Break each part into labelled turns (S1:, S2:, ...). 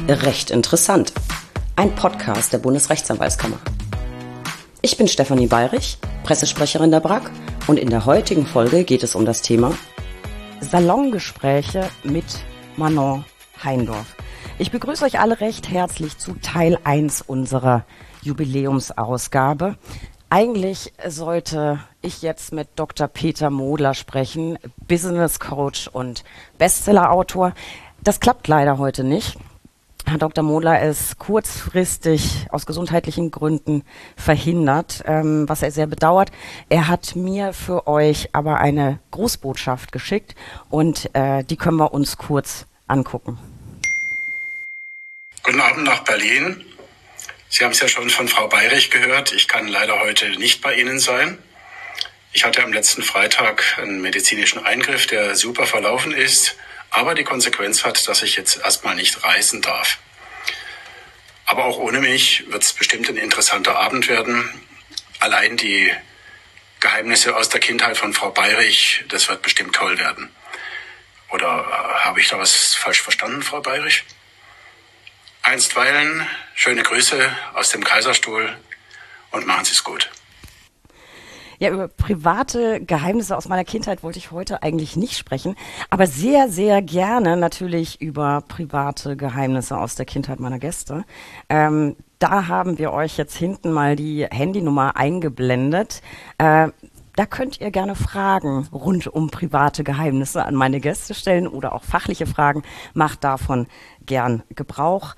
S1: Recht interessant. Ein Podcast der Bundesrechtsanwaltskammer. Ich bin Stefanie Bayrich, Pressesprecherin der BRAG, und in der heutigen Folge geht es um das Thema Salongespräche mit Manon Heindorf. Ich begrüße euch alle recht herzlich zu Teil 1 unserer Jubiläumsausgabe. Eigentlich sollte ich jetzt mit Dr. Peter Modler sprechen, Business Coach und Bestsellerautor. Das klappt leider heute nicht. Herr Dr. Modler ist kurzfristig aus gesundheitlichen Gründen verhindert, was er sehr bedauert. Er hat mir für euch aber eine Grußbotschaft geschickt und die können wir uns kurz angucken.
S2: Guten Abend nach Berlin. Sie haben es ja schon von Frau Bayrich gehört. Ich kann leider heute nicht bei Ihnen sein. Ich hatte am letzten Freitag einen medizinischen Eingriff, der super verlaufen ist, aber die Konsequenz hat, dass ich jetzt erstmal nicht reisen darf. Aber auch ohne mich wird es bestimmt ein interessanter Abend werden. Allein die Geheimnisse aus der Kindheit von Frau Bayrich, das wird bestimmt toll werden. Oder habe ich da was falsch verstanden, Frau Bayrich? Einstweilen schöne Grüße aus dem Kaiserstuhl und machen Sie es gut.
S1: Ja, über private Geheimnisse aus meiner Kindheit wollte ich heute eigentlich nicht sprechen, aber sehr, sehr gerne natürlich über private Geheimnisse aus der Kindheit meiner Gäste. Da haben wir euch jetzt hinten mal die Handynummer eingeblendet. Da könnt ihr gerne Fragen rund um private Geheimnisse an meine Gäste stellen oder auch fachliche Fragen. Macht davon gern Gebrauch.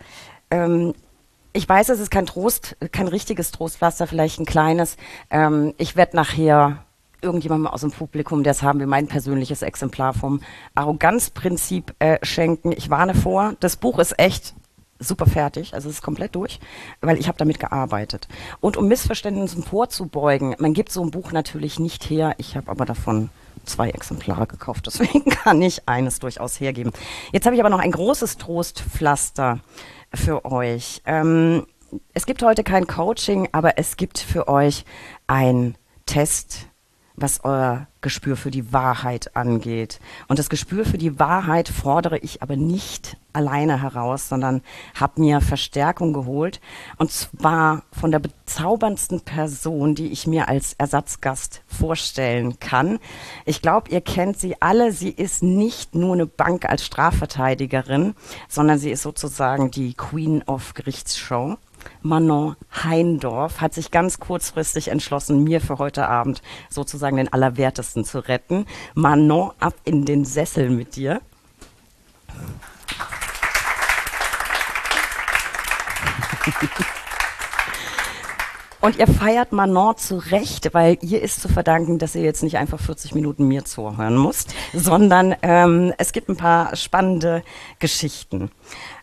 S1: Ich weiß, es ist kein richtiges Trostpflaster, vielleicht ein kleines. Ich werde nachher irgendjemandem aus dem Publikum, das haben wir mein persönliches Exemplar vom Arroganzprinzip schenken. Ich warne vor, das Buch ist echt super fertig, also es ist komplett durch, weil ich habe damit gearbeitet. Und um Missverständnissen vorzubeugen, man gibt so ein Buch natürlich nicht her, ich habe aber davon 2 Exemplare gekauft, deswegen kann ich eines durchaus hergeben. Jetzt habe ich aber noch ein großes Trostpflaster für euch. Es gibt heute kein Coaching, aber es gibt für euch einen Test, was euer Gespür für die Wahrheit angeht. Und das Gespür für die Wahrheit fordere ich aber nicht alleine heraus, sondern habe mir Verstärkung geholt. Und zwar von der bezauberndsten Person, die ich mir als Ersatzgast vorstellen kann. Ich glaube, ihr kennt sie alle. Sie ist nicht nur eine Bank als Strafverteidigerin, sondern sie ist sozusagen die Queen of Gerichtsshow. Manon Heindorf hat sich ganz kurzfristig entschlossen, mir für heute Abend sozusagen den Allerwertesten zu retten. Manon, ab in den Sessel mit dir. Und ihr feiert Manon zu Recht, weil ihr ist zu verdanken, dass ihr jetzt nicht einfach 40 Minuten mir zuhören müsst, sondern es gibt ein paar spannende Geschichten.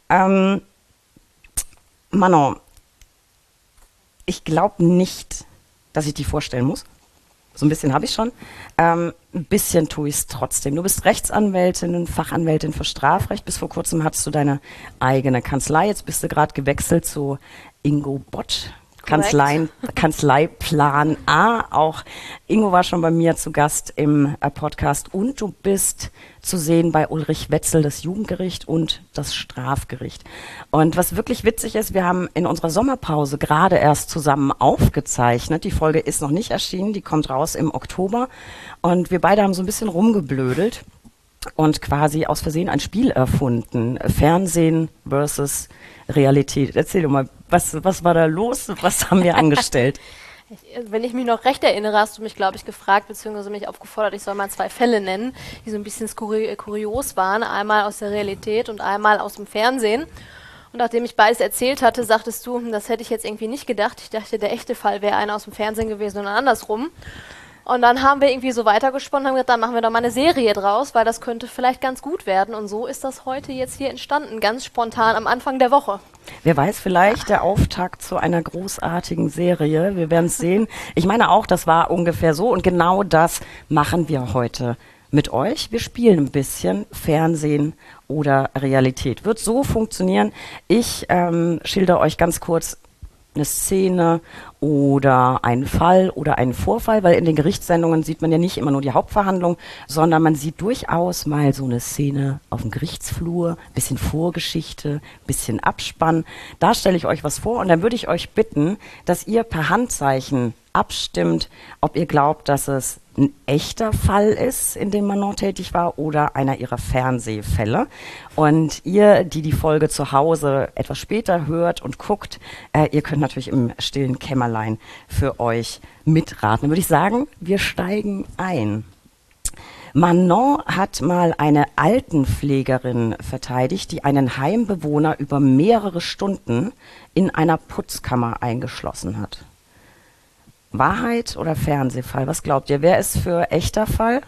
S1: Manon, ich glaube nicht, dass ich die vorstellen muss. So ein bisschen habe ich schon. Ein bisschen tue ich es trotzdem. Du bist Rechtsanwältin, Fachanwältin für Strafrecht. Bis vor kurzem hattest du deine eigene Kanzlei. Jetzt bist du gerade gewechselt zu Ingo Bott. Kanzlei Plan A. Auch Ingo war schon bei mir zu Gast im Podcast und du bist zu sehen bei Ulrich Wetzel, das Jugendgericht und das Strafgericht. Und was wirklich witzig ist, wir haben in unserer Sommerpause gerade erst zusammen aufgezeichnet. Die Folge ist noch nicht erschienen, die kommt raus im Oktober und wir beide haben so ein bisschen rumgeblödelt und quasi aus Versehen ein Spiel erfunden. Fernsehen versus Realität. Erzähl doch mal, was war da los? Was haben wir angestellt?
S3: Wenn ich mich noch recht erinnere, hast du mich, glaube ich, gefragt, beziehungsweise mich aufgefordert, ich soll mal 2 Fälle nennen, die so ein bisschen kurios waren. Einmal aus der Realität und einmal aus dem Fernsehen. Und nachdem ich beides erzählt hatte, sagtest du, das hätte ich jetzt irgendwie nicht gedacht. Ich dachte, der echte Fall wäre einer aus dem Fernsehen gewesen und andersrum. Und dann haben wir irgendwie so weitergesponnen und haben gesagt, dann machen wir doch mal eine Serie draus, weil das könnte vielleicht ganz gut werden. Und so ist das heute jetzt hier entstanden, ganz spontan am Anfang der Woche.
S1: Wer weiß, vielleicht der Auftakt zu einer großartigen Serie. Wir werden es sehen. Ich meine auch, das war ungefähr so. Und genau das machen wir heute mit euch. Wir spielen ein bisschen Fernsehen oder Realität. Wird so funktionieren. Ich schilder euch ganz kurz eine Szene oder einen Fall oder einen Vorfall, weil in den Gerichtssendungen sieht man ja nicht immer nur die Hauptverhandlung, sondern man sieht durchaus mal so eine Szene auf dem Gerichtsflur, bisschen Vorgeschichte, bisschen Abspann. Da stelle ich euch was vor und dann würde ich euch bitten, dass ihr per Handzeichen abstimmt, ob ihr glaubt, dass es ein echter Fall ist, in dem Manon tätig war, oder einer ihrer Fernsehfälle. Und ihr, die die Folge zu Hause etwas später hört und guckt, ihr könnt natürlich im stillen Kämmerlein für euch mitraten. Dann würde ich sagen, wir steigen ein. Manon hat mal eine Altenpflegerin verteidigt, die einen Heimbewohner über mehrere Stunden in einer Putzkammer eingeschlossen hat. Wahrheit oder Fernsehfall? Was glaubt ihr? Wer ist für echter Fall?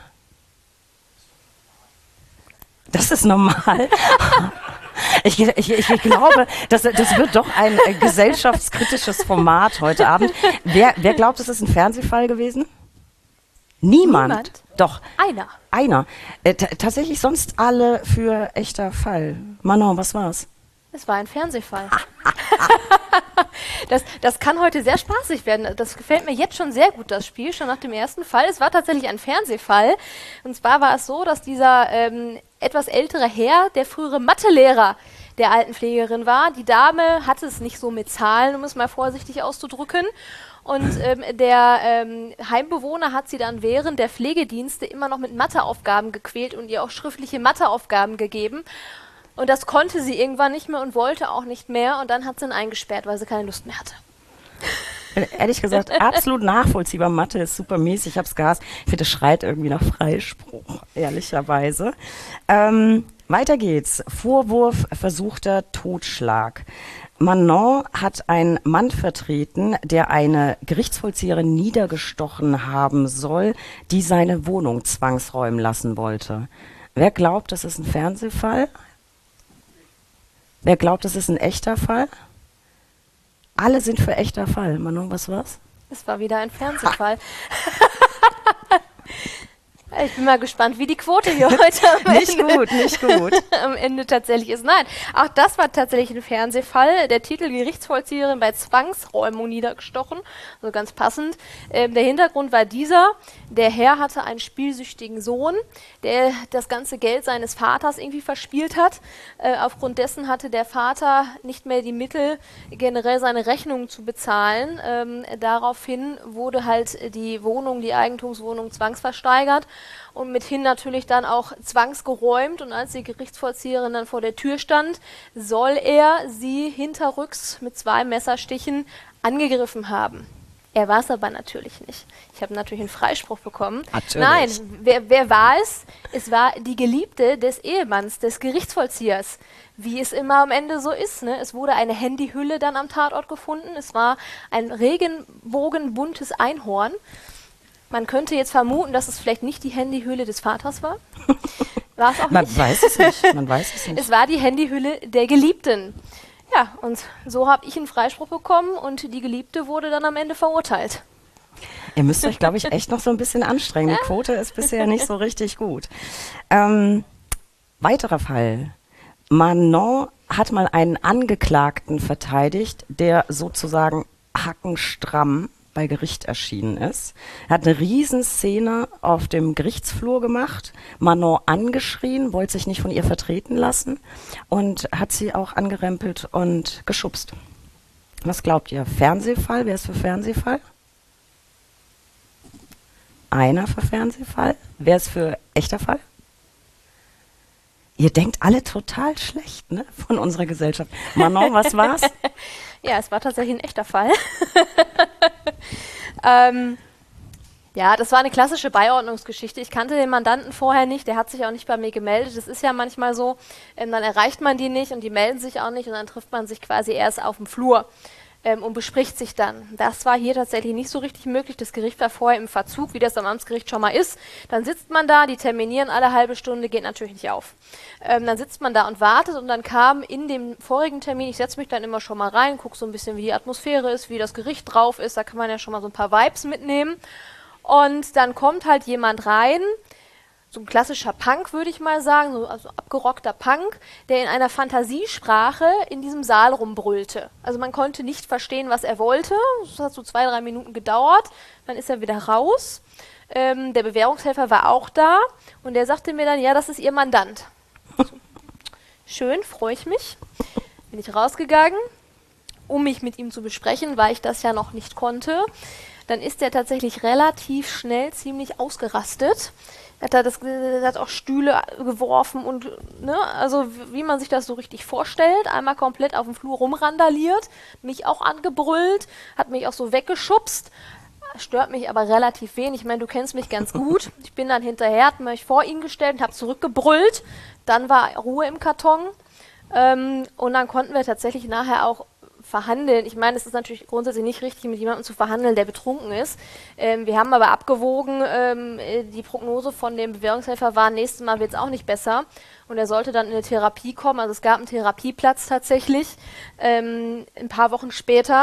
S1: Das ist normal. Ich glaube, das wird doch ein gesellschaftskritisches Format heute Abend. Wer glaubt, es ist ein Fernsehfall gewesen? Niemand. Doch. Einer. Tatsächlich sonst alle für echter Fall. Manon, was war's?
S3: Es war ein Fernsehfall. Das kann heute sehr spaßig werden. Das gefällt mir jetzt schon sehr gut, das Spiel, schon nach dem ersten Fall. Es war tatsächlich ein Fernsehfall. Und zwar war es so, dass dieser etwas ältere Herr, der frühere Mathelehrer der Altenpflegerin war. Die Dame hatte es nicht so mit Zahlen, um es mal vorsichtig auszudrücken. Und der Heimbewohner hat sie dann während der Pflegedienste immer noch mit Matheaufgaben gequält und ihr auch schriftliche Matheaufgaben gegeben. Und das konnte sie irgendwann nicht mehr und wollte auch nicht mehr. Und dann hat sie ihn eingesperrt, weil sie keine Lust mehr hatte.
S1: Ehrlich gesagt, absolut nachvollziehbar. Mathe ist super mies. Ich habe es gehasst. Ich finde, es schreit irgendwie nach Freispruch, ehrlicherweise. Weiter geht's. Vorwurf versuchter Totschlag. Manon hat einen Mann vertreten, der eine Gerichtsvollzieherin niedergestochen haben soll, die seine Wohnung zwangsräumen lassen wollte. Wer glaubt, das ist ein Fernsehfall? Wer glaubt, das ist ein echter Fall? Alle sind für echter Fall. Manon, was war's?
S3: Es war wieder ein Fernsehfall. Ich bin mal gespannt, wie die Quote hier heute
S1: nicht gut.
S3: Am Ende tatsächlich ist. Nein, auch das war tatsächlich ein Fernsehfall. Der Titel Gerichtsvollzieherin bei Zwangsräumung niedergestochen, also ganz passend. Der Hintergrund war dieser: Der Herr hatte einen spielsüchtigen Sohn, der das ganze Geld seines Vaters irgendwie verspielt hat. Aufgrund dessen hatte der Vater nicht mehr die Mittel, generell seine Rechnungen zu bezahlen. Daraufhin wurde halt die Eigentumswohnung zwangsversteigert und mithin natürlich dann auch zwangsgeräumt. Und als die Gerichtsvollzieherin dann vor der Tür stand, soll er sie hinterrücks mit 2 Messerstichen angegriffen haben. Er war es aber natürlich nicht. Ich habe natürlich einen Freispruch bekommen.
S1: Natürlich.
S3: Nein, wer war es? Es war die Geliebte des Ehemanns, des Gerichtsvollziehers. Wie es immer am Ende so ist. Ne? Es wurde eine Handyhülle dann am Tatort gefunden. Es war ein regenbogenbuntes Einhorn. Man könnte jetzt vermuten, dass es vielleicht nicht die Handyhülle des Vaters war. War es auch nicht.
S1: Man weiß es nicht.
S3: Es war die Handyhülle der Geliebten. Ja, und so habe ich einen Freispruch bekommen und die Geliebte wurde dann am Ende verurteilt.
S1: Ihr müsst euch, glaube ich, echt noch so ein bisschen anstrengen. Die Quote ist bisher nicht so richtig gut. Weiterer Fall. Manon hat mal einen Angeklagten verteidigt, der sozusagen hackenstramm bei Gericht erschienen ist. Er hat eine Riesenszene auf dem Gerichtsflur gemacht, Manon angeschrien, wollte sich nicht von ihr vertreten lassen und hat sie auch angerempelt und geschubst. Was glaubt ihr? Fernsehfall? Wer ist für Fernsehfall? Einer für Fernsehfall? Wer ist für echter Fall? Ihr denkt alle total schlecht, ne, von unserer Gesellschaft. Manon, was war's?
S3: Ja, es war tatsächlich ein echter Fall. Ja, das war eine klassische Beiordnungsgeschichte. Ich kannte den Mandanten vorher nicht, der hat sich auch nicht bei mir gemeldet. Das ist ja manchmal so, dann erreicht man die nicht und die melden sich auch nicht und dann trifft man sich quasi erst auf dem Flur und bespricht sich dann. Das war hier tatsächlich nicht so richtig möglich. Das Gericht war vorher im Verzug, wie das am Amtsgericht schon mal ist. Dann sitzt man da, die terminieren alle halbe Stunde, geht natürlich nicht auf. Dann sitzt man da und wartet und dann kam in dem vorigen Termin, ich setze mich dann immer schon mal rein, gucke so ein bisschen, wie die Atmosphäre ist, wie das Gericht drauf ist, da kann man ja schon mal so ein paar Vibes mitnehmen. Und dann kommt halt jemand rein, so ein klassischer Punk, würde ich mal sagen, so, also abgerockter Punk, der in einer Fantasiesprache in diesem Saal rumbrüllte. Also man konnte nicht verstehen, was er wollte. Das hat so 2-3 Minuten gedauert. Dann ist er wieder raus. Der Bewährungshelfer war auch da und der sagte mir dann, ja, das ist Ihr Mandant. So. Schön, freue ich mich. Bin ich rausgegangen, um mich mit ihm zu besprechen, weil ich das ja noch nicht konnte. Dann ist er tatsächlich relativ schnell ziemlich ausgerastet. Er hat auch Stühle geworfen und, ne, also wie man sich das so richtig vorstellt, einmal komplett auf dem Flur rumrandaliert, mich auch angebrüllt, hat mich auch so weggeschubst, stört mich aber relativ wenig. Ich meine, du kennst mich ganz gut. Ich bin dann hinterher, hat mich vor ihn gestellt und habe zurückgebrüllt. Dann war Ruhe im Karton und dann konnten wir tatsächlich nachher auch verhandeln. Ich meine, es ist natürlich grundsätzlich nicht richtig, mit jemandem zu verhandeln, der betrunken ist. Wir haben aber abgewogen, die Prognose von dem Bewährungshelfer war, nächstes Mal wird es auch nicht besser. Und er sollte dann in eine Therapie kommen. Also es gab einen Therapieplatz tatsächlich, ein paar Wochen später.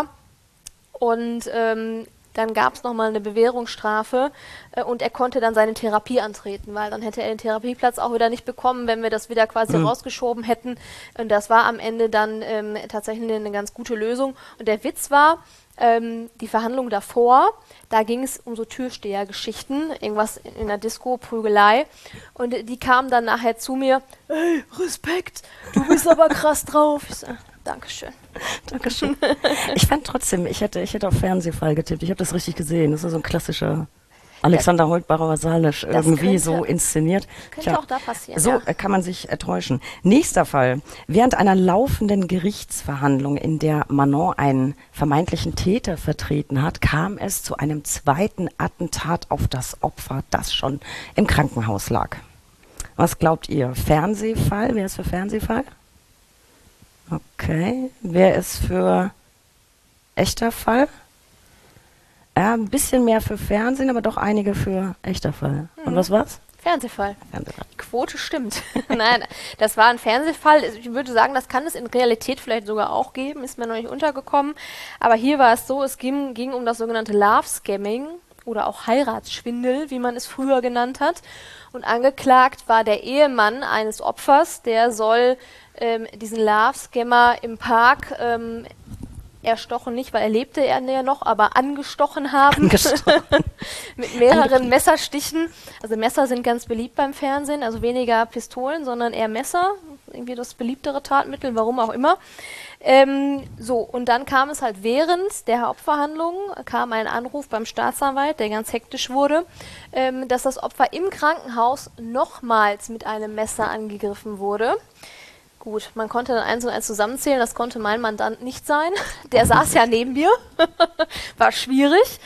S3: Und dann gab es nochmal eine Bewährungsstrafe und er konnte dann seine Therapie antreten, weil dann hätte er den Therapieplatz auch wieder nicht bekommen, wenn wir das wieder quasi rausgeschoben hätten. Und das war am Ende dann tatsächlich eine ganz gute Lösung. Und der Witz war, die Verhandlung davor, da ging es um so Türstehergeschichten, irgendwas in der Disco, Prügelei. Und die kamen dann nachher zu mir, hey, Respekt, du bist aber krass drauf. Ich so, Dankeschön.
S1: Dankeschön. Ich fand trotzdem, ich hätte auf Fernsehfall getippt. Ich habe das richtig gesehen. Das ist so ein klassischer Alexander Holtbauer Salisch irgendwie so inszeniert.
S3: Könnte auch da passieren.
S1: So kann man sich täuschen. Nächster Fall. Während einer laufenden Gerichtsverhandlung, in der Manon einen vermeintlichen Täter vertreten hat, kam es zu einem zweiten Attentat auf das Opfer, das schon im Krankenhaus lag. Was glaubt ihr? Fernsehfall? Wer ist für Fernsehfall? Okay. Wer ist für echter Fall? Ein bisschen mehr für Fernsehen, aber doch einige für echter Fall. Und was war's?
S3: Fernsehfall.
S1: Fernsehfall.
S3: Die Quote stimmt. Nein, das war ein Fernsehfall. Ich würde sagen, das kann es in Realität vielleicht sogar auch geben. Ist mir noch nicht untergekommen. Aber hier war es so, es ging um das sogenannte Love-Scamming oder auch Heiratsschwindel, wie man es früher genannt hat. Und angeklagt war der Ehemann eines Opfers, der soll diesen Love-Scammer im Park erstochen nicht, weil er lebte ja noch, aber angestochen haben. Mit mehreren Messerstichen. Also Messer sind ganz beliebt beim Fernsehen, also weniger Pistolen, sondern eher Messer. Irgendwie das beliebtere Tatmittel, warum auch immer. So, und dann kam es halt während der Hauptverhandlung, kam ein Anruf beim Staatsanwalt, der ganz hektisch wurde, dass das Opfer im Krankenhaus nochmals mit einem Messer angegriffen wurde. Gut, man konnte dann 1 und 1 zusammenzählen, das konnte mein Mandant nicht sein. Der saß ja neben mir, war schwierig.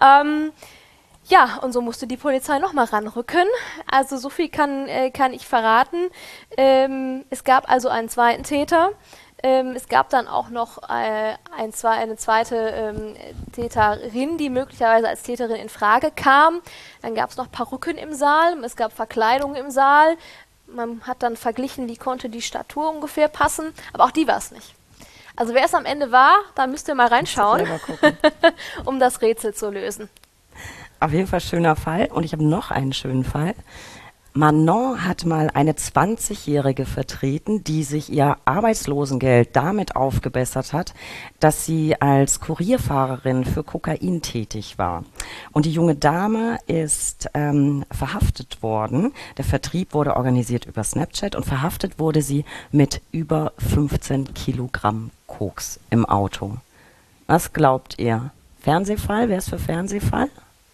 S3: Ja, und so musste die Polizei nochmal ranrücken. Also so viel kann ich verraten. Es gab also einen zweiten Täter. Es gab dann auch noch eine zweite Täterin, die möglicherweise als Täterin in Frage kam. Dann gab es noch Perücken im Saal, es gab Verkleidungen im Saal. Man hat dann verglichen, wie konnte die Statur ungefähr passen, aber auch die war es nicht. Also wer es am Ende war, da müsst ihr mal reinschauen, um das Rätsel zu lösen.
S1: Auf jeden Fall schöner Fall. Und ich habe noch einen schönen Fall. Manon hat mal eine 20-Jährige vertreten, die sich ihr Arbeitslosengeld damit aufgebessert hat, dass sie als Kurierfahrerin für Kokain tätig war. Und die junge Dame ist verhaftet worden. Der Vertrieb wurde organisiert über Snapchat und verhaftet wurde sie mit über 15 Kilogramm Koks im Auto. Was glaubt ihr? Fernsehfall? Wer ist für Fernsehfall?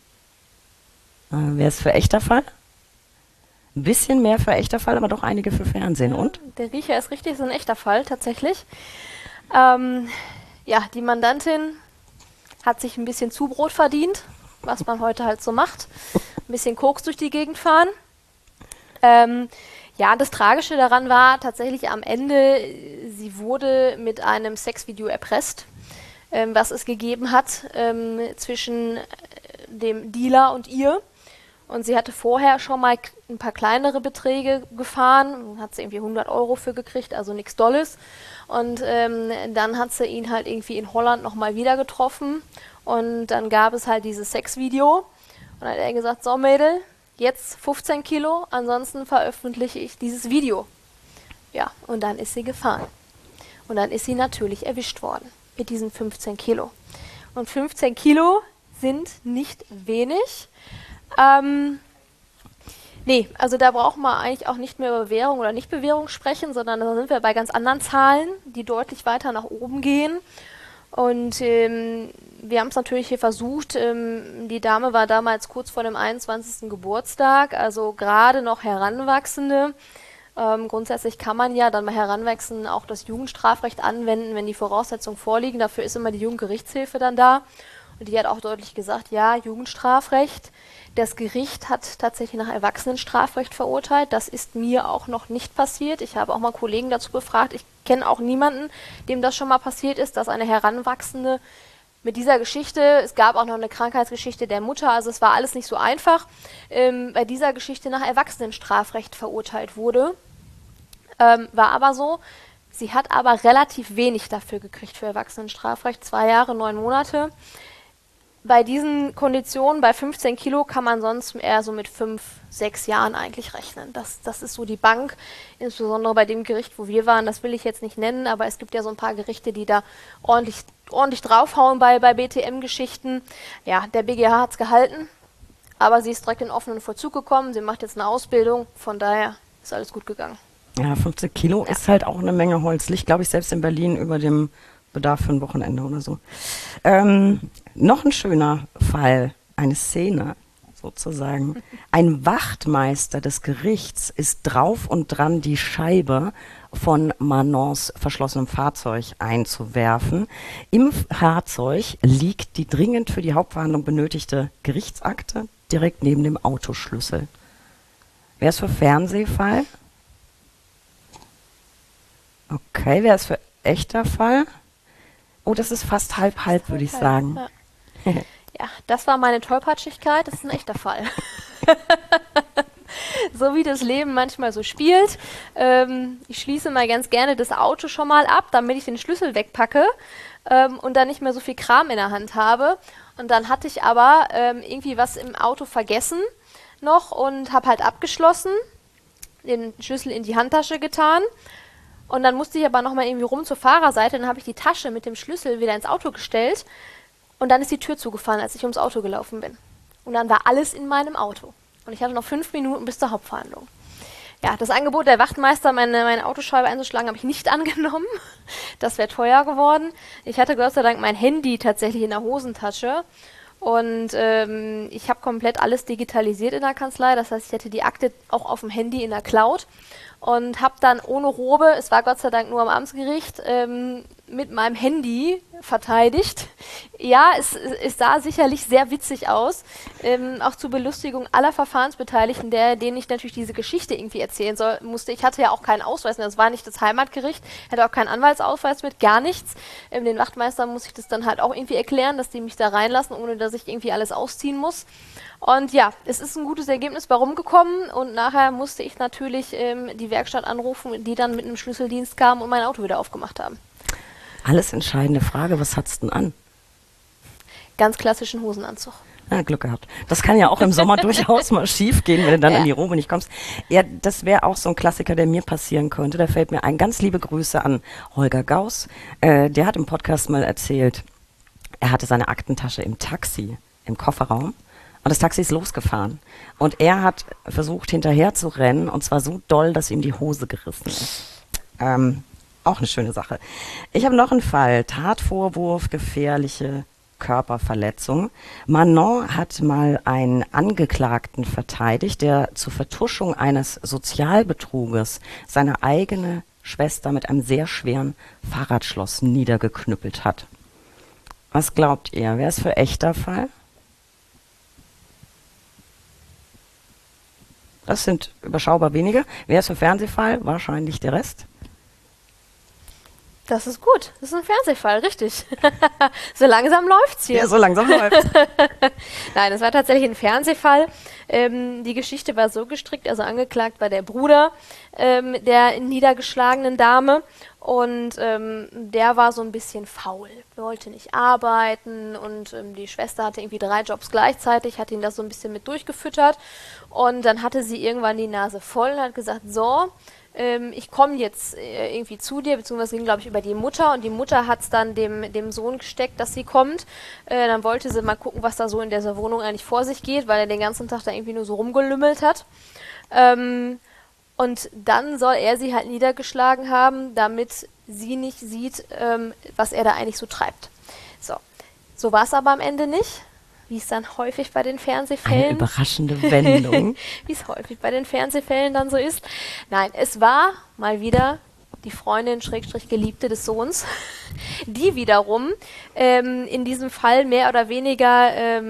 S1: Wer ist für echter Fall? Ein bisschen mehr für echter Fall, aber doch einige für Fernsehen. Und?
S3: Der Riecher ist richtig, ist ein echter Fall, tatsächlich. Ja, die Mandantin hat sich ein bisschen Zubrot verdient, was man heute halt so macht. Ein bisschen Koks durch die Gegend fahren. Ja, das Tragische daran war tatsächlich am Ende, sie wurde mit einem Sexvideo erpresst, was es gegeben hat zwischen dem Dealer und ihr. Und sie hatte vorher schon mal ein paar kleinere Beträge gefahren, hat sie irgendwie 100 € für gekriegt, also nichts Dolles. Und dann hat sie ihn halt irgendwie in Holland nochmal wieder getroffen und dann gab es halt dieses Sexvideo. Und dann hat er gesagt, so Mädel, jetzt 15 Kilo, ansonsten veröffentliche ich dieses Video. Ja, und dann ist sie gefahren. Und dann ist sie natürlich erwischt worden mit diesen 15 Kilo. Und 15 Kilo sind nicht wenig. Nee, also da brauchen wir eigentlich auch nicht mehr über Bewährung oder Nichtbewährung sprechen, sondern da sind wir bei ganz anderen Zahlen, die deutlich weiter nach oben gehen. Und wir haben es natürlich hier versucht. Die Dame war damals kurz vor dem 21. Geburtstag, also gerade noch Heranwachsende. Grundsätzlich kann man ja dann bei Heranwachsenden auch das Jugendstrafrecht anwenden, wenn die Voraussetzungen vorliegen. Dafür ist immer die Jugendgerichtshilfe dann da. Und die hat auch deutlich gesagt, ja, Jugendstrafrecht. Das Gericht hat tatsächlich nach Erwachsenenstrafrecht verurteilt. Das ist mir auch noch nicht passiert. Ich habe auch mal Kollegen dazu befragt. Ich kenne auch niemanden, dem das schon mal passiert ist, dass eine Heranwachsende mit dieser Geschichte, es gab auch noch eine Krankheitsgeschichte der Mutter, also es war alles nicht so einfach, bei dieser Geschichte nach Erwachsenenstrafrecht verurteilt wurde. War aber so, sie hat aber relativ wenig dafür gekriegt für Erwachsenenstrafrecht, 2 Jahre, 9 Monate. Bei diesen Konditionen, bei 15 Kilo, kann man sonst eher so mit 5, 6 Jahren eigentlich rechnen. Das ist so die Bank, insbesondere bei dem Gericht, wo wir waren, das will ich jetzt nicht nennen, aber es gibt ja so ein paar Gerichte, die da ordentlich draufhauen bei BTM-Geschichten. Ja, der BGH hat es gehalten, aber sie ist direkt in offenen Vollzug gekommen, sie macht jetzt eine Ausbildung, von daher ist alles gut gegangen.
S1: Ja, 15 Kilo ist halt auch eine Menge Holz. Liegt, glaube ich, selbst in Berlin über dem Bedarf für ein Wochenende oder so. Noch ein schöner Fall, eine Szene sozusagen. Ein Wachtmeister des Gerichts ist drauf und dran, die Scheibe von Manons verschlossenem Fahrzeug einzuwerfen. Im Fahrzeug liegt die dringend für die Hauptverhandlung benötigte Gerichtsakte direkt neben dem Autoschlüssel. Wer ist für Fernsehfall? Okay, wer ist für echter Fall? Oh, das ist fast halb, würde ich sagen.
S3: Ja. Ja, das war meine Tollpatschigkeit, das ist ein echter Fall. So wie das Leben manchmal so spielt. Ich schließe mal ganz gerne das Auto schon mal ab, damit ich den Schlüssel wegpacke und dann nicht mehr so viel Kram in der Hand habe. Und dann hatte ich aber irgendwie was im Auto vergessen noch und habe halt abgeschlossen, den Schlüssel in die Handtasche getan. Und dann musste ich aber nochmal irgendwie rum zur Fahrerseite, dann habe ich die Tasche mit dem Schlüssel wieder ins Auto gestellt und dann ist die Tür zugefallen, als ich ums Auto gelaufen bin. Und dann war alles in meinem Auto. Und ich hatte noch 5 Minuten bis zur Hauptverhandlung. Ja, das Angebot der Wachtmeister, meine Autoscheibe einzuschlagen, habe ich nicht angenommen. Das wäre teuer geworden. Ich hatte Gott sei Dank mein Handy tatsächlich in der Hosentasche. Und ich habe komplett alles digitalisiert in der Kanzlei. Das heißt, ich hatte die Akte auch auf dem Handy in der Cloud. Und habe dann ohne Robe, es war Gott sei Dank nur am Amtsgericht, mit meinem Handy verteidigt. Ja, es sah sicherlich sehr witzig aus, auch zur Belustigung aller Verfahrensbeteiligten, denen ich natürlich diese Geschichte irgendwie erzählen musste. Ich hatte ja auch keinen Ausweis mehr, das war nicht das Heimatgericht, hatte auch keinen Anwaltsausweis mit, gar nichts. Den Wachtmeistern muss ich das dann halt auch irgendwie erklären, dass die mich da reinlassen, ohne dass ich irgendwie alles ausziehen muss. Und ja, es ist ein gutes Ergebnis bei rumgekommen und nachher musste ich natürlich die Werkstatt anrufen, die dann mit einem Schlüsseldienst kamen und mein Auto wieder aufgemacht haben.
S1: Alles entscheidende Frage, was hat's denn an?
S3: Ganz klassischen Hosenanzug.
S1: Ja, Glück gehabt. Das kann ja auch im Sommer durchaus mal schief gehen, wenn du dann in die Robe nicht kommst. Ja, das wäre auch so ein Klassiker, der mir passieren könnte. Da fällt mir ein. Ganz liebe Grüße an Holger Gauss. Der hat im Podcast mal erzählt, er hatte seine Aktentasche im Taxi, im Kofferraum. Und das Taxi ist losgefahren. Und er hat versucht, hinterher zu rennen. Und zwar so doll, dass ihm die Hose gerissen ist. Auch eine schöne Sache. Ich habe noch einen Fall. Tatvorwurf, gefährliche Körperverletzung. Manon hat mal einen Angeklagten verteidigt, der zur Vertuschung eines Sozialbetruges seine eigene Schwester mit einem sehr schweren Fahrradschloss niedergeknüppelt hat. Was glaubt ihr? Wer ist für echter Fall? Das sind überschaubar wenige. Wer ist für Fernsehfall? Wahrscheinlich der Rest.
S3: Das ist gut. Das ist ein Fernsehfall, richtig. So langsam läuft's hier.
S1: Ja, so langsam läuft's.
S3: Nein, es war tatsächlich ein Fernsehfall. Die Geschichte war so gestrickt, also angeklagt war der Bruder der niedergeschlagenen Dame. Und der war so ein bisschen faul, wollte nicht arbeiten und die Schwester hatte irgendwie 3 Jobs gleichzeitig, hat ihn das so ein bisschen mit durchgefüttert und dann hatte sie irgendwann die Nase voll und hat gesagt, so, ich komme jetzt irgendwie zu dir, beziehungsweise ging, glaube ich, über die Mutter und die Mutter hat es dann dem Sohn gesteckt, dass sie kommt. Dann wollte sie mal gucken, was da so in dieser Wohnung eigentlich vor sich geht, weil er den ganzen Tag da irgendwie nur so rumgelümmelt hat. Und dann soll er sie halt niedergeschlagen haben, damit sie nicht sieht, was er da eigentlich so treibt. So war es aber am Ende nicht, wie es dann häufig bei den Fernsehfällen...
S1: Eine überraschende Wendung.
S3: wie es häufig bei den Fernsehfällen dann so ist. Nein, es war mal wieder die Freundin, / Geliebte des Sohns, die wiederum in diesem Fall mehr oder weniger...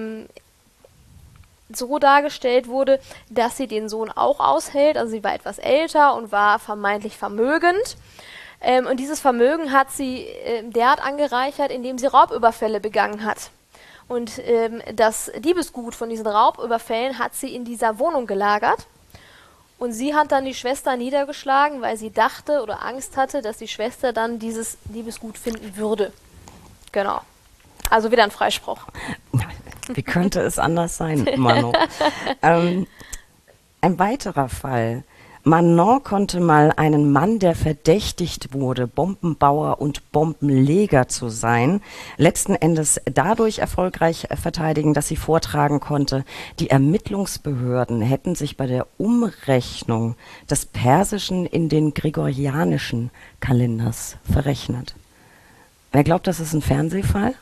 S3: so dargestellt wurde, dass sie den Sohn auch aushält. Also sie war etwas älter und war vermeintlich vermögend. Und dieses Vermögen hat sie derart angereichert, indem sie Raubüberfälle begangen hat. Und das Diebesgut von diesen Raubüberfällen hat sie in dieser Wohnung gelagert. Und sie hat dann die Schwester niedergeschlagen, weil sie dachte oder Angst hatte, dass die Schwester dann dieses Diebesgut finden würde. Genau. Also wieder ein Freispruch.
S1: Wie könnte es anders sein, Mano? Ein weiterer Fall. Manon konnte mal einen Mann, der verdächtigt wurde, Bombenbauer und Bombenleger zu sein, letzten Endes dadurch erfolgreich verteidigen, dass sie vortragen konnte, die Ermittlungsbehörden hätten sich bei der Umrechnung des Persischen in den gregorianischen Kalenders verrechnet. Wer glaubt, das ist ein Fernsehfall?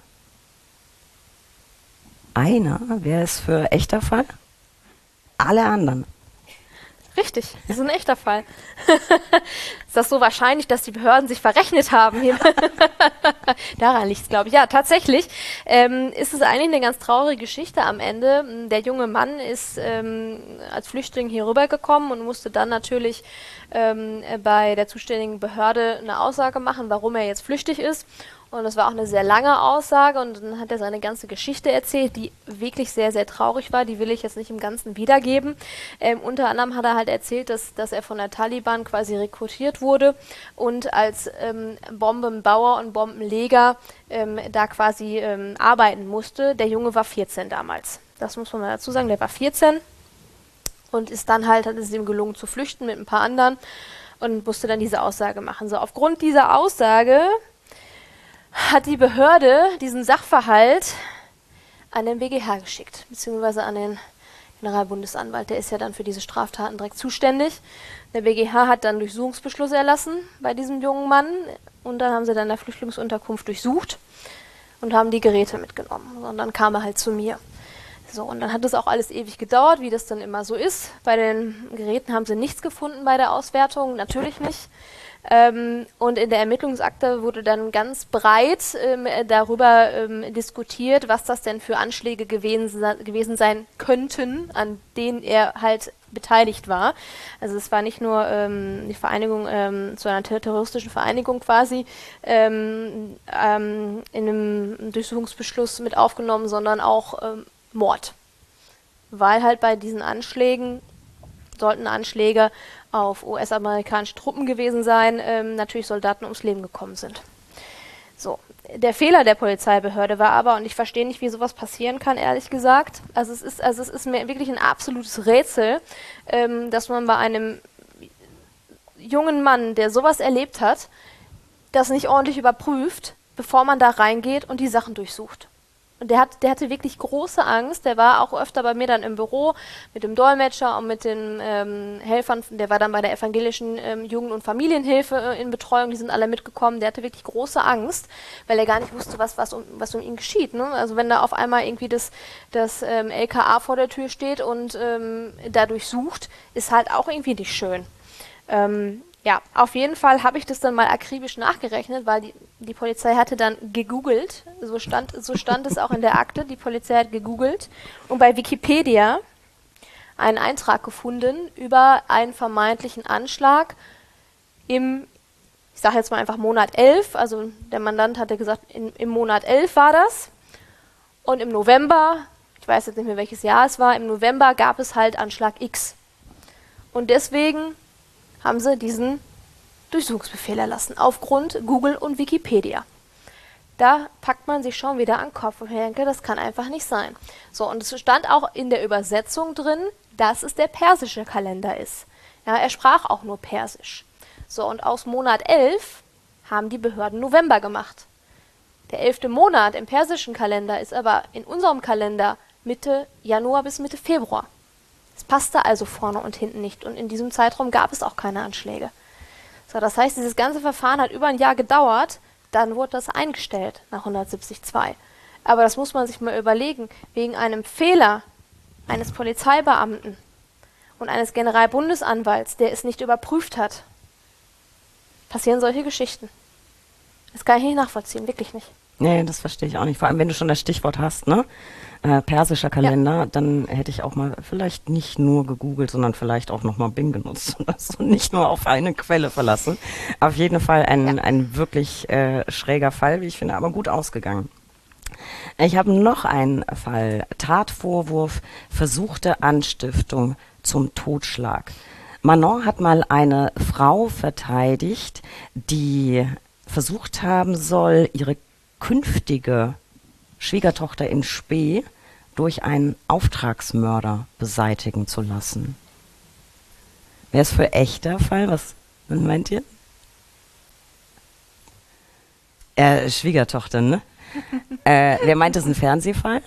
S1: Einer? Wer ist für echter Fall? Alle anderen.
S3: Richtig, das ist ein echter Fall. Ist das so wahrscheinlich, dass die Behörden sich verrechnet haben? Daran liegt es, glaube ich. Ja, tatsächlich ist es eigentlich eine ganz traurige Geschichte am Ende. Der junge Mann ist als Flüchtling hier rübergekommen und musste dann natürlich bei der zuständigen Behörde eine Aussage machen, warum er jetzt flüchtig ist. Und das war auch eine sehr lange Aussage und dann hat er seine ganze Geschichte erzählt, die wirklich sehr, sehr traurig war. Die will ich jetzt nicht im Ganzen wiedergeben. Unter anderem hat er halt erzählt, dass er von der Taliban quasi rekrutiert wurde und als Bombenbauer und Bombenleger da quasi arbeiten musste. Der Junge war 14 damals. Das muss man mal dazu sagen, der war 14 und ist dann halt, hat es ihm gelungen zu flüchten mit ein paar anderen und musste dann diese Aussage machen. So, aufgrund dieser Aussage hat die Behörde diesen Sachverhalt an den BGH geschickt, beziehungsweise an den Generalbundesanwalt. Der ist ja dann für diese Straftaten direkt zuständig. Der BGH hat dann Durchsuchungsbeschluss erlassen bei diesem jungen Mann und dann haben sie dann der Flüchtlingsunterkunft durchsucht und haben die Geräte mitgenommen. Und dann kam er halt zu mir. So, und dann hat das auch alles ewig gedauert, wie das dann immer so ist. Bei den Geräten haben sie nichts gefunden bei der Auswertung, natürlich nicht. Und in der Ermittlungsakte wurde dann ganz breit darüber diskutiert, was das denn für Anschläge gewesen sein könnten, an denen er halt beteiligt war. Also es war nicht nur die Vereinigung zu einer terroristischen Vereinigung quasi in einem Durchsuchungsbeschluss mit aufgenommen, sondern auch Mord. Weil halt bei diesen Anschlägen sollten Anschläge auf US-amerikanische Truppen gewesen sein, natürlich Soldaten ums Leben gekommen sind. So, der Fehler der Polizeibehörde war aber, und ich verstehe nicht, wie sowas passieren kann, ehrlich gesagt, also es ist mir wirklich ein absolutes Rätsel, dass man bei einem jungen Mann, der sowas erlebt hat, das nicht ordentlich überprüft, bevor man da reingeht und die Sachen durchsucht. Und der hatte wirklich große Angst. Der war auch öfter bei mir dann im Büro mit dem Dolmetscher und mit den Helfern. Der war dann bei der evangelischen Jugend- und Familienhilfe in Betreuung. Die sind alle mitgekommen. Der hatte wirklich große Angst, weil er gar nicht wusste, was um ihn geschieht. Ne? Also wenn da auf einmal irgendwie das LKA vor der Tür steht und da durchsucht, ist halt auch irgendwie nicht schön. Ja, auf jeden Fall habe ich das dann mal akribisch nachgerechnet, weil die Polizei hatte dann gegoogelt, so stand es auch in der Akte, die Polizei hat gegoogelt und bei Wikipedia einen Eintrag gefunden über einen vermeintlichen Anschlag im, ich sage jetzt mal einfach Monat 11, also der Mandant hatte gesagt, im Monat 11 war das und im November, ich weiß jetzt nicht mehr welches Jahr es war, im November gab es halt Anschlag X und deswegen haben sie diesen Durchsuchungsbefehl erlassen, aufgrund Google und Wikipedia. Da packt man sich schon wieder an den Kopf und denke, das kann einfach nicht sein. So, und es stand auch in der Übersetzung drin, dass es der persische Kalender ist. Ja, er sprach auch nur Persisch. So, und aus Monat 11 haben die Behörden November gemacht. Der 11. Monat im persischen Kalender ist aber in unserem Kalender Mitte Januar bis Mitte Februar. Es passte also vorne und hinten nicht und in diesem Zeitraum gab es auch keine Anschläge. So, das heißt, dieses ganze Verfahren hat über ein Jahr gedauert, dann wurde das eingestellt nach 170.2. Aber das muss man sich mal überlegen, wegen einem Fehler eines Polizeibeamten und eines Generalbundesanwalts, der es nicht überprüft hat, passieren solche Geschichten. Das kann ich nicht nachvollziehen, wirklich nicht.
S1: Nee, das verstehe ich auch nicht. Vor allem, wenn du schon das Stichwort hast, ne? Persischer Kalender, dann hätte ich auch mal vielleicht nicht nur gegoogelt, sondern vielleicht auch nochmal Bing genutzt und nicht nur auf eine Quelle verlassen. Auf jeden Fall ein wirklich schräger Fall, wie ich finde, aber gut ausgegangen. Ich habe noch einen Fall. Tatvorwurf, versuchte Anstiftung zum Totschlag. Manon hat mal eine Frau verteidigt, die versucht haben soll, ihre künftige Schwiegertochter in Spee durch einen Auftragsmörder beseitigen zu lassen. Wäre es für echter Fall? Was meint ihr? Schwiegertochter, ne? Wer meint, es ist ein Fernsehfall?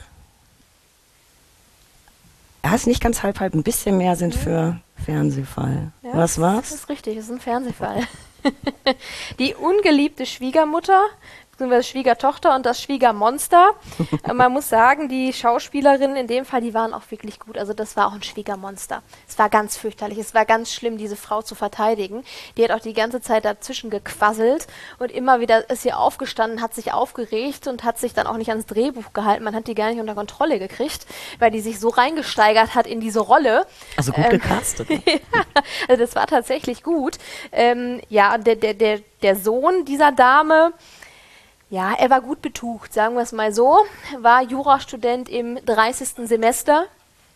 S1: Ist nicht ganz halb, ein bisschen mehr sind für Fernsehfall. Ja, was war's?
S3: Das ist richtig, es ist ein Fernsehfall. Die ungeliebte Schwiegermutter beziehungsweise Schwiegertochter und das Schwiegermonster. Man muss sagen, die Schauspielerinnen in dem Fall, die waren auch wirklich gut. Also das war auch ein Schwiegermonster. Es war ganz fürchterlich. Es war ganz schlimm, diese Frau zu verteidigen. Die hat auch die ganze Zeit dazwischen gequasselt und immer wieder ist sie aufgestanden, hat sich aufgeregt und hat sich dann auch nicht ans Drehbuch gehalten. Man hat die gar nicht unter Kontrolle gekriegt, weil die sich so reingesteigert hat in diese Rolle.
S1: Also gut gecastet.
S3: Ja, also das war tatsächlich gut. Der Sohn dieser Dame, ja, er war gut betucht, sagen wir es mal so, war Jurastudent im 30. Semester.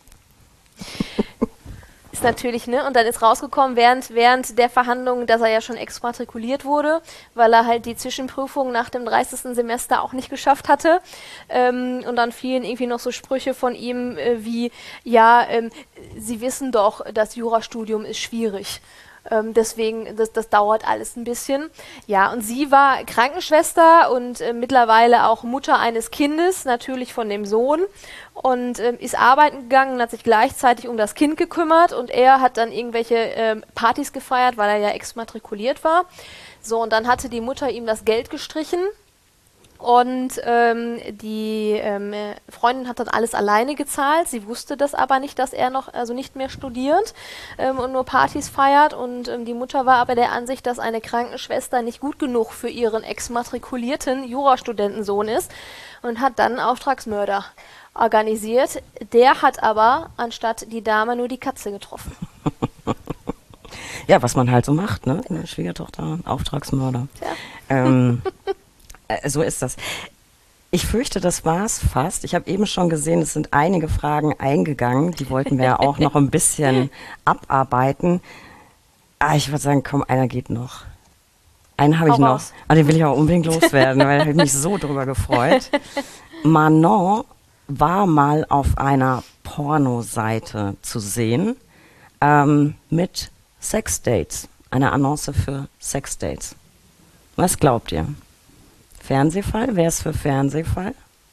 S3: Ist natürlich, ne? Und dann ist rausgekommen während der Verhandlungen, dass er ja schon exmatrikuliert wurde, weil er halt die Zwischenprüfung nach dem 30. Semester auch nicht geschafft hatte. Und dann fielen irgendwie noch so Sprüche von ihm wie, Sie wissen doch, das Jurastudium ist schwierig. Deswegen, das dauert alles ein bisschen. Ja, und sie war Krankenschwester und mittlerweile auch Mutter eines Kindes, natürlich von dem Sohn. Und ist arbeiten gegangen und hat sich gleichzeitig um das Kind gekümmert. Und er hat dann irgendwelche Partys gefeiert, weil er ja exmatrikuliert war. So, und dann hatte die Mutter ihm das Geld gestrichen. Und die Freundin hat dann alles alleine gezahlt. Sie wusste das aber nicht, dass er nicht mehr studiert und nur Partys feiert. Und die Mutter war aber der Ansicht, dass eine Krankenschwester nicht gut genug für ihren exmatrikulierten Jurastudentensohn ist und hat dann einen Auftragsmörder organisiert. Der hat aber anstatt die Dame nur die Katze getroffen.
S1: Ja, was man halt so macht, ne? Eine Schwiegertochter, Auftragsmörder. Ja. So ist das. Ich fürchte, das war's fast. Ich habe eben schon gesehen, es sind einige Fragen eingegangen. Die wollten wir ja auch noch ein bisschen abarbeiten. Ich würde sagen, komm, einer geht noch. Einen habe ich noch. Den will ich auch unbedingt loswerden, weil ich habe mich so drüber gefreut. Manon war mal auf einer Pornoseite zu sehen mit Sexdates. Eine Annonce für Sexdates. Was glaubt ihr? Fernsehfall? Wer ist für Fernsehfall?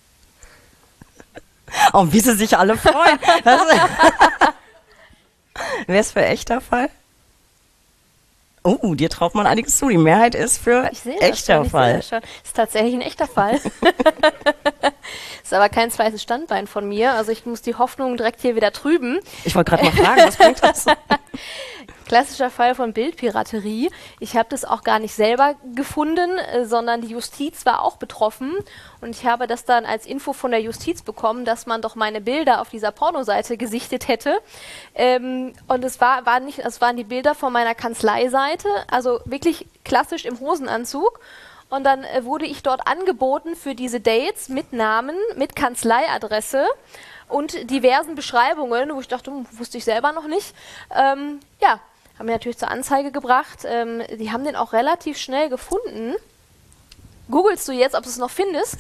S1: Oh, wie sie sich alle freuen. Wer ist für echter Fall? Dir traut man einiges zu. Die Mehrheit ist für echter Fall.
S3: Ist tatsächlich ein echter Fall. Ist aber kein zweites Standbein von mir. Also ich muss die Hoffnung direkt hier wieder trüben.
S1: Ich wollte gerade mal fragen, was bringt das?
S3: Klassischer Fall von Bildpiraterie. Ich habe das auch gar nicht selber gefunden, sondern die Justiz war auch betroffen. Und ich habe das dann als Info von der Justiz bekommen, dass man doch meine Bilder auf dieser Pornoseite gesichtet hätte. Und es waren die Bilder von meiner Kanzleiseite, also wirklich klassisch im Hosenanzug. Und dann wurde ich dort angeboten für diese Dates mit Namen, mit Kanzleiadresse und diversen Beschreibungen, wo ich dachte, wusste ich selber noch nicht. Haben ihn natürlich zur Anzeige gebracht. Die haben den auch relativ schnell gefunden. Googlest du jetzt, ob du es noch findest?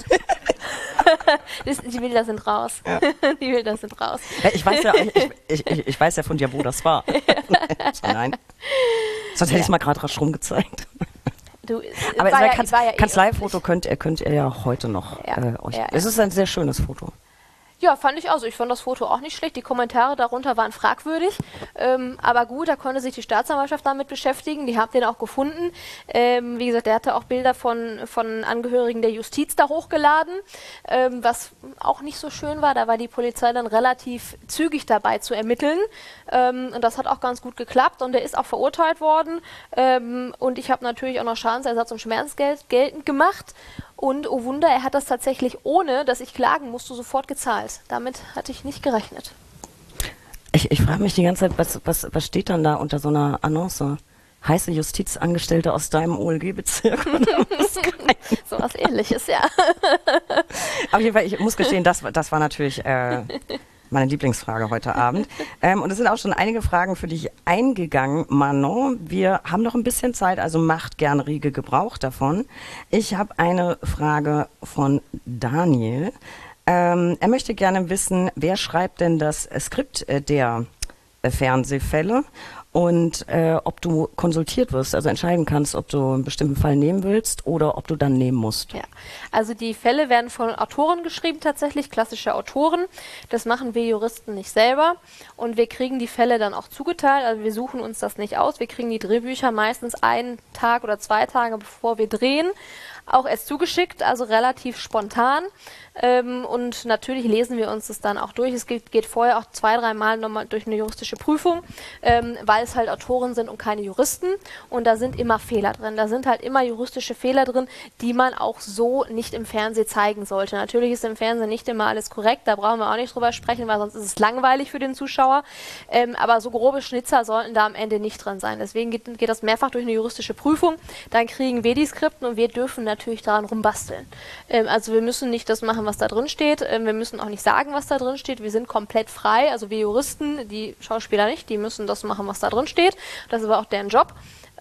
S3: Die Bilder sind raus. Ja. Die Bilder sind raus.
S1: Ja, ich weiß ja von dir, wo das war. Nein. Sonst hätte ich es mal gerade rasch rumgezeigt. Aber Kanzleifoto könnt ihr ja heute noch euch. Es ist ein sehr schönes Foto.
S3: Ja, fand ich auch so. Ich fand das Foto auch nicht schlecht. Die Kommentare darunter waren fragwürdig. Aber gut, da konnte sich die Staatsanwaltschaft damit beschäftigen. Die haben den auch gefunden. Wie gesagt, der hatte auch Bilder von Angehörigen der Justiz da hochgeladen, was auch nicht so schön war. Da war die Polizei dann relativ zügig dabei zu ermitteln. Und das hat auch ganz gut geklappt. Und der ist auch verurteilt worden. Und ich habe natürlich auch noch Schadensersatz und Schmerzgeld geltend gemacht. Und, oh Wunder, er hat das tatsächlich, ohne dass ich klagen musste, sofort gezahlt. Damit hatte ich nicht gerechnet.
S1: Ich frage mich die ganze Zeit, was steht dann da unter so einer Annonce? Heiße Justizangestellte aus deinem OLG-Bezirk?
S3: So was Ähnliches, ja.
S1: Auf jeden Fall, ich muss gestehen, das war natürlich meine Lieblingsfrage heute Abend. Und es sind auch schon einige Fragen für dich eingegangen, Manon. Wir haben noch ein bisschen Zeit, also macht gerne rege Gebrauch davon. Ich habe eine Frage von Daniel. Er möchte gerne wissen, wer schreibt denn das Skript der Fernsehfälle und ob du konsultiert wirst, also entscheiden kannst, ob du einen bestimmten Fall nehmen willst oder ob du dann nehmen musst.
S3: Ja, also die Fälle werden von Autoren geschrieben tatsächlich, klassische Autoren. Das machen wir Juristen nicht selber und wir kriegen die Fälle dann auch zugeteilt, also wir suchen uns das nicht aus. Wir kriegen die Drehbücher meistens einen Tag oder 2 Tage, bevor wir drehen, auch erst zugeschickt, also relativ spontan. Und natürlich lesen wir uns das dann auch durch. Es geht vorher auch 2-3 Mal nochmal durch eine juristische Prüfung, weil es halt Autoren sind und keine Juristen. Und da sind immer Fehler drin. Da sind halt immer juristische Fehler drin, die man auch so nicht im Fernsehen zeigen sollte. Natürlich ist im Fernsehen nicht immer alles korrekt, da brauchen wir auch nicht drüber sprechen, weil sonst ist es langweilig für den Zuschauer. Aber so grobe Schnitzer sollten da am Ende nicht drin sein. Deswegen geht das mehrfach durch eine juristische Prüfung. Dann kriegen wir die Skripten und wir dürfen natürlich daran rumbasteln. Also wir müssen nicht das machen, was da drin steht. Wir müssen auch nicht sagen, was da drin steht. Wir sind komplett frei. Also wir Juristen, die Schauspieler nicht, die müssen das machen, was da drin steht. Das ist aber auch deren Job.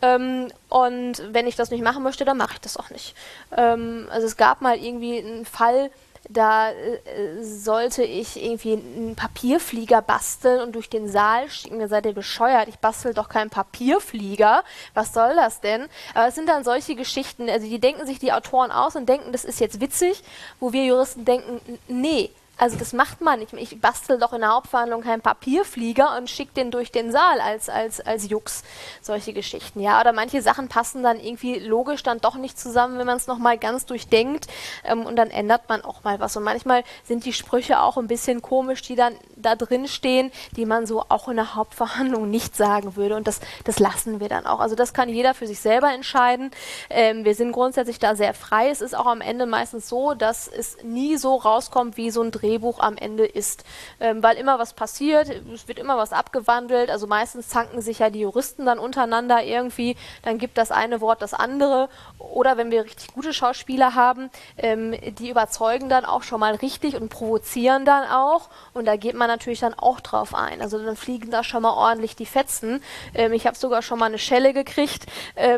S3: Und wenn ich das nicht machen möchte, dann mache ich das auch nicht. Also es gab mal irgendwie einen Fall, da sollte ich irgendwie einen Papierflieger basteln und durch den Saal schicken. Da seid ihr bescheuert, ich bastel doch keinen Papierflieger. Was soll das denn? Aber es sind dann solche Geschichten, also die denken sich die Autoren aus und denken, das ist jetzt witzig, wo wir Juristen denken, nee. Also das macht man nicht. Ich bastel doch in der Hauptverhandlung keinen Papierflieger und schicke den durch den Saal als Jux. Solche Geschichten, ja. Oder manche Sachen passen dann irgendwie logisch dann doch nicht zusammen, wenn man es nochmal ganz durchdenkt. Und dann ändert man auch mal was. Und manchmal sind die Sprüche auch ein bisschen komisch, die dann da drin stehen, die man so auch in der Hauptverhandlung nicht sagen würde. Und das lassen wir dann auch. Also das kann jeder für sich selber entscheiden. Wir sind grundsätzlich da sehr frei. Es ist auch am Ende meistens so, dass es nie so rauskommt, wie so ein Drehbuch am Ende ist, weil immer was passiert, es wird immer was abgewandelt, also meistens zanken sich ja die Juristen dann untereinander irgendwie, dann gibt das eine Wort das andere oder wenn wir richtig gute Schauspieler haben, die überzeugen dann auch schon mal richtig und provozieren dann auch und da geht man natürlich dann auch drauf ein, also dann fliegen da schon mal ordentlich die Fetzen. Ich habe sogar schon mal eine Schelle gekriegt,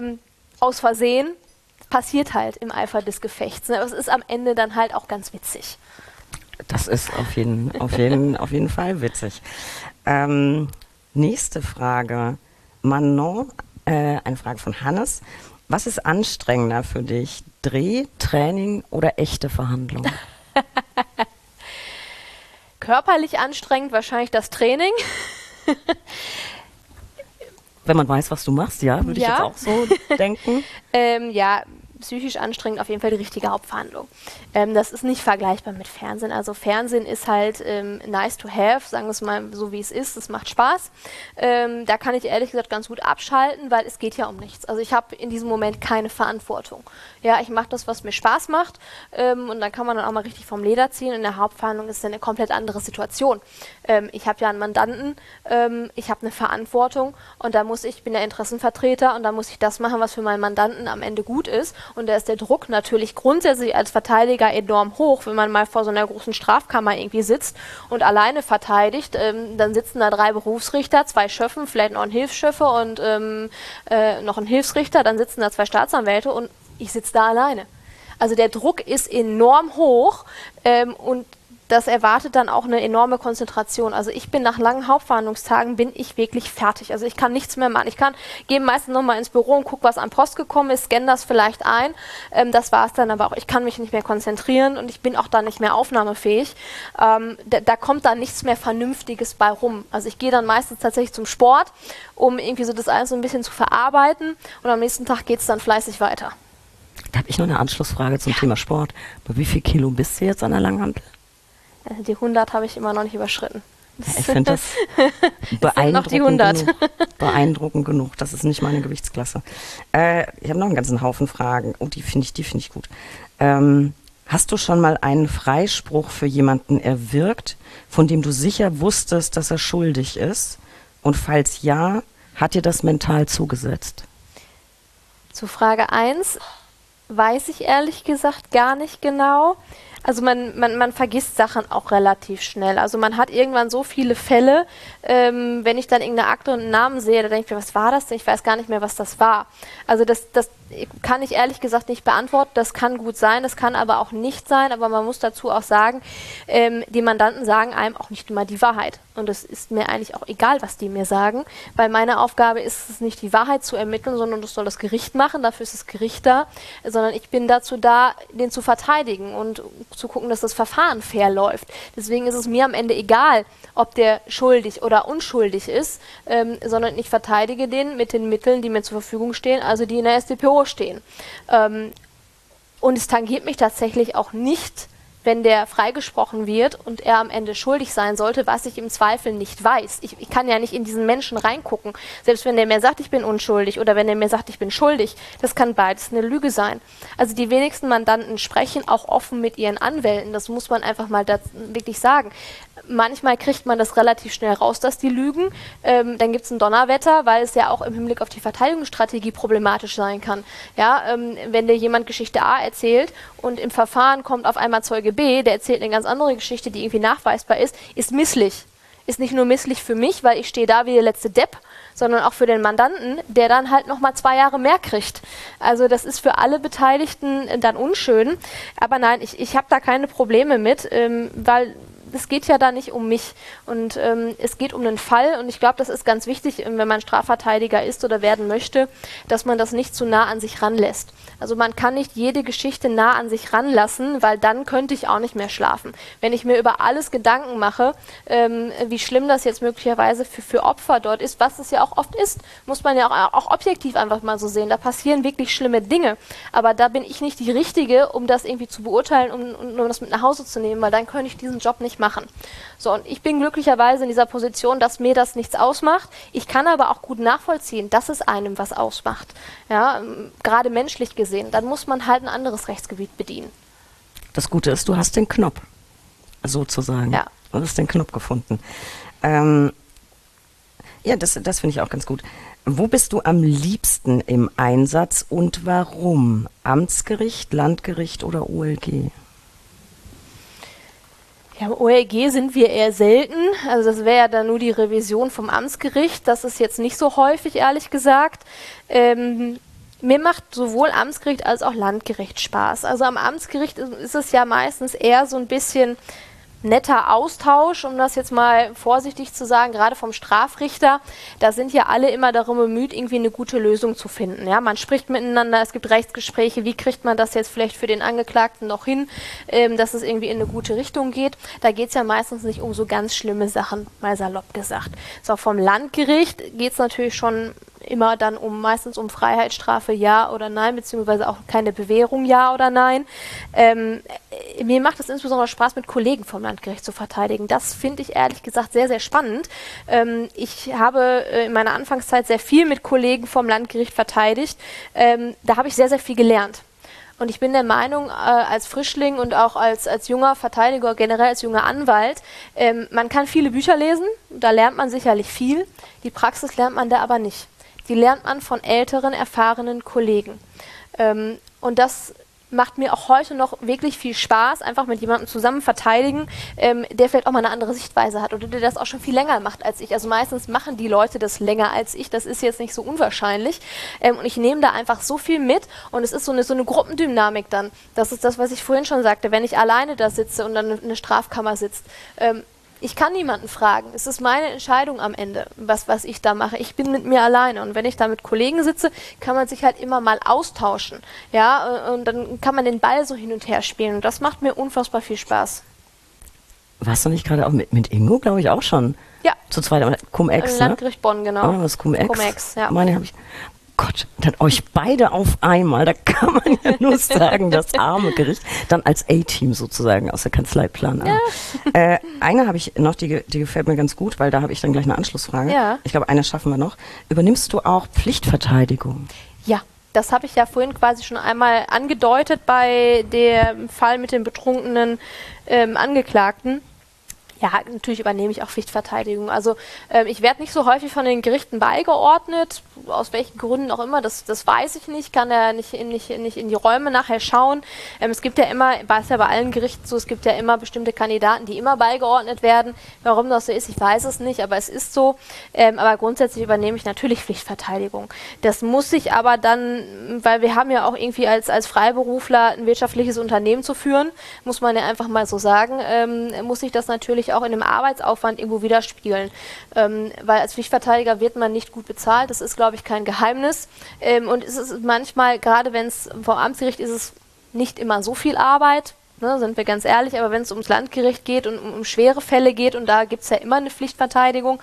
S3: aus Versehen, passiert halt im Eifer des Gefechts, ne? Aber es ist am Ende dann halt auch ganz witzig.
S1: Das ist auf jeden Fall witzig. Nächste Frage. Manon, eine Frage von Hannes. Was ist anstrengender für dich? Dreh, Training oder echte Verhandlungen?
S3: Körperlich anstrengend wahrscheinlich das Training.
S1: Wenn man weiß, was du machst, ja, würde ich jetzt auch so denken.
S3: Ja, psychisch anstrengend auf jeden Fall die richtige Hauptverhandlung. Das ist nicht vergleichbar mit Fernsehen. Also Fernsehen ist halt nice to have, sagen wir es mal so wie es ist, es macht Spaß. Da kann ich ehrlich gesagt ganz gut abschalten, weil es geht ja um nichts. Also ich habe in diesem Moment keine Verantwortung. Ja, ich mache das, was mir Spaß macht und dann kann man dann auch mal richtig vom Leder ziehen. In der Hauptverhandlung ist es eine komplett andere Situation. Ich habe ja einen Mandanten, ich habe eine Verantwortung und da bin der Interessenvertreter und da muss ich das machen, was für meinen Mandanten am Ende gut ist. Und da ist der Druck natürlich grundsätzlich als Verteidiger enorm hoch, wenn man mal vor so einer großen Strafkammer irgendwie sitzt und alleine verteidigt. Dann sitzen da 3 Berufsrichter, 2 Schöffen, vielleicht noch ein Hilfsschöffe und noch ein Hilfsrichter, dann sitzen da 2 Staatsanwälte und ich sitze da alleine. Also der Druck ist enorm hoch und das erwartet dann auch eine enorme Konzentration. Also ich bin nach langen Hauptverhandlungstagen bin ich wirklich fertig. Also ich kann nichts mehr machen. Ich gehe meistens nochmal ins Büro und gucke, was an Post gekommen ist, scanne das vielleicht ein. Das war es dann aber auch. Ich kann mich nicht mehr konzentrieren und ich bin auch dann nicht mehr aufnahmefähig. Da kommt dann nichts mehr Vernünftiges bei rum. Also ich gehe dann meistens tatsächlich zum Sport, um irgendwie so das alles so ein bisschen zu verarbeiten und am nächsten Tag geht es dann fleißig weiter.
S1: Da habe ich noch eine Anschlussfrage zum Thema Sport. Bei wie viel Kilo bist du jetzt an der Langhantel?
S3: Die 100 habe ich immer noch nicht überschritten.
S1: Ja, ich finde das beeindruckend genug. Das ist nicht meine Gewichtsklasse. Ich habe noch einen ganzen Haufen Fragen. Oh, die finde ich gut. Hast du schon mal einen Freispruch für jemanden erwirkt, von dem du sicher wusstest, dass er schuldig ist? Und falls ja, hat dir das mental zugesetzt?
S3: Zu Frage 1 weiß ich ehrlich gesagt gar nicht genau. Also man vergisst Sachen auch relativ schnell. Also man hat irgendwann so viele Fälle, wenn ich dann irgendeine Akte und einen Namen sehe, da denke ich mir, was war das denn? Ich weiß gar nicht mehr, was das war. Also das kann ich ehrlich gesagt nicht beantworten. Das kann gut sein, das kann aber auch nicht sein. Aber man muss dazu auch sagen, die Mandanten sagen einem auch nicht immer die Wahrheit. Und es ist mir eigentlich auch egal, was die mir sagen, weil meine Aufgabe ist es nicht, die Wahrheit zu ermitteln, sondern das soll das Gericht machen, dafür ist das Gericht da, sondern ich bin dazu da, den zu verteidigen und zu gucken, dass das Verfahren fair läuft. Deswegen ist es mir am Ende egal, ob der schuldig oder unschuldig ist, sondern ich verteidige den mit den Mitteln, die mir zur Verfügung stehen, also die in der StPO stehen. Und es tangiert mich tatsächlich auch nicht, wenn der freigesprochen wird und er am Ende schuldig sein sollte, was ich im Zweifel nicht weiß. Ich kann ja nicht in diesen Menschen reingucken. Selbst wenn der mir sagt, ich bin unschuldig oder wenn er mir sagt, ich bin schuldig, das kann beides eine Lüge sein. Also die wenigsten Mandanten sprechen auch offen mit ihren Anwälten. Das muss man einfach mal wirklich sagen. Manchmal kriegt man das relativ schnell raus, dass die lügen. Dann gibt es ein Donnerwetter, weil es ja auch im Hinblick auf die Verteidigungsstrategie problematisch sein kann. Ja, wenn dir jemand Geschichte A erzählt und im Verfahren kommt auf einmal Zeuge B, der erzählt eine ganz andere Geschichte, die irgendwie nachweisbar ist misslich. Ist nicht nur misslich für mich, weil ich stehe da wie der letzte Depp, sondern auch für den Mandanten, der dann halt nochmal 2 Jahre mehr kriegt. Also das ist für alle Beteiligten dann unschön. Aber nein, ich habe da keine Probleme mit, weil es geht ja da nicht um mich und es geht um einen Fall und ich glaube, das ist ganz wichtig, wenn man Strafverteidiger ist oder werden möchte, dass man das nicht zu nah an sich ranlässt. Also man kann nicht jede Geschichte nah an sich ranlassen, weil dann könnte ich auch nicht mehr schlafen. Wenn ich mir über alles Gedanken mache, wie schlimm das jetzt möglicherweise für Opfer dort ist, was es ja auch oft ist, muss man ja auch objektiv einfach mal so sehen. Da passieren wirklich schlimme Dinge, aber da bin ich nicht die Richtige, um das irgendwie zu beurteilen und um das mit nach Hause zu nehmen, weil dann könnte ich diesen Job nicht machen. So, und ich bin glücklicherweise in dieser Position, dass mir das nichts ausmacht. Ich kann aber auch gut nachvollziehen, dass es einem was ausmacht. Ja, gerade menschlich gesehen. Dann muss man halt ein anderes Rechtsgebiet bedienen.
S1: Das Gute ist, du hast den Knopf, sozusagen.
S3: Ja.
S1: Du hast den Knopf gefunden. Ja, das finde ich auch ganz gut. Wo bist du am liebsten im Einsatz und warum? Amtsgericht, Landgericht oder OLG?
S3: Ja, im OLG sind wir eher selten. Also das wäre ja dann nur die Revision vom Amtsgericht. Das ist jetzt nicht so häufig, ehrlich gesagt. Mir macht sowohl Amtsgericht als auch Landgericht Spaß. Also am Amtsgericht ist es ja meistens eher so ein bisschen netter Austausch, um das jetzt mal vorsichtig zu sagen, gerade vom Strafrichter. Da sind ja alle immer darum bemüht, irgendwie eine gute Lösung zu finden. Ja, man spricht miteinander, es gibt Rechtsgespräche, wie kriegt man das jetzt vielleicht für den Angeklagten noch hin, dass es irgendwie in eine gute Richtung geht. Da geht es ja meistens nicht um so ganz schlimme Sachen, mal salopp gesagt. So, vom Landgericht geht es natürlich schon immer dann meistens um Freiheitsstrafe, ja oder nein, beziehungsweise auch keine Bewährung, ja oder nein. Mir macht es insbesondere Spaß, mit Kollegen vom Landgericht zu verteidigen. Das finde ich ehrlich gesagt sehr, sehr spannend. Ich habe in meiner Anfangszeit sehr viel mit Kollegen vom Landgericht verteidigt. Da habe ich sehr, sehr viel gelernt. Und ich bin der Meinung, als Frischling und auch als junger Verteidiger, generell als junger Anwalt, man kann viele Bücher lesen, da lernt man sicherlich viel. Die Praxis lernt man da aber nicht. Die lernt man von älteren, erfahrenen Kollegen. Und das macht mir auch heute noch wirklich viel Spaß, einfach mit jemandem zusammen verteidigen, der vielleicht auch mal eine andere Sichtweise hat oder der das auch schon viel länger macht als ich. Also meistens machen die Leute das länger als ich, das ist jetzt nicht so unwahrscheinlich. Und ich nehme da einfach so viel mit und es ist so eine Gruppendynamik dann. Das ist das, was ich vorhin schon sagte, wenn ich alleine da sitze und dann eine Strafkammer sitzt. Ich kann niemanden fragen. Es ist meine Entscheidung am Ende, was ich da mache. Ich bin mit mir alleine. Und wenn ich da mit Kollegen sitze, kann man sich halt immer mal austauschen. Ja, und dann kann man den Ball so hin und her spielen. Und das macht mir unfassbar viel Spaß.
S1: Warst du nicht gerade auch mit Ingo, glaube ich, auch schon?
S3: Ja.
S1: Zu zweit, Cum-Ex, ne?
S3: Landgericht Bonn, genau.
S1: Oh, das Cum-Ex.
S3: Cum-Ex, ja.
S1: Meine habe ich... Gott, dann euch beide auf einmal, da kann man ja nur sagen, das arme Gericht, dann als A-Team sozusagen aus der Kanzlei Plan A. Ja. Eine habe ich noch, die gefällt mir ganz gut, weil da habe ich dann gleich eine Anschlussfrage. Ja. Ich glaube, eine schaffen wir noch. Übernimmst du auch Pflichtverteidigung?
S3: Ja. Das habe ich ja vorhin quasi schon einmal angedeutet bei dem Fall mit dem betrunkenen Angeklagten. Ja, natürlich übernehme ich auch Pflichtverteidigung. Also ich werde nicht so häufig von den Gerichten beigeordnet, aus welchen Gründen auch immer, das weiß ich nicht, kann ja nicht in die Räume nachher schauen. Es gibt ja immer, ist ja bei allen Gerichten so, es gibt ja immer bestimmte Kandidaten, die immer beigeordnet werden. Warum das so ist, ich weiß es nicht, aber es ist so. Aber grundsätzlich übernehme ich natürlich Pflichtverteidigung. Das muss ich aber dann, weil wir haben ja auch irgendwie als Freiberufler ein wirtschaftliches Unternehmen zu führen, muss man ja einfach mal so sagen, muss ich das natürlich auch in dem Arbeitsaufwand irgendwo widerspiegeln. Weil als Pflichtverteidiger wird man nicht gut bezahlt, das ist, glaube ich, kein Geheimnis. Und es ist manchmal, gerade wenn es vor Amtsgericht ist, es nicht immer so viel Arbeit, ne, sind wir ganz ehrlich, aber wenn es ums Landgericht geht und um schwere Fälle geht, und da gibt es ja immer eine Pflichtverteidigung,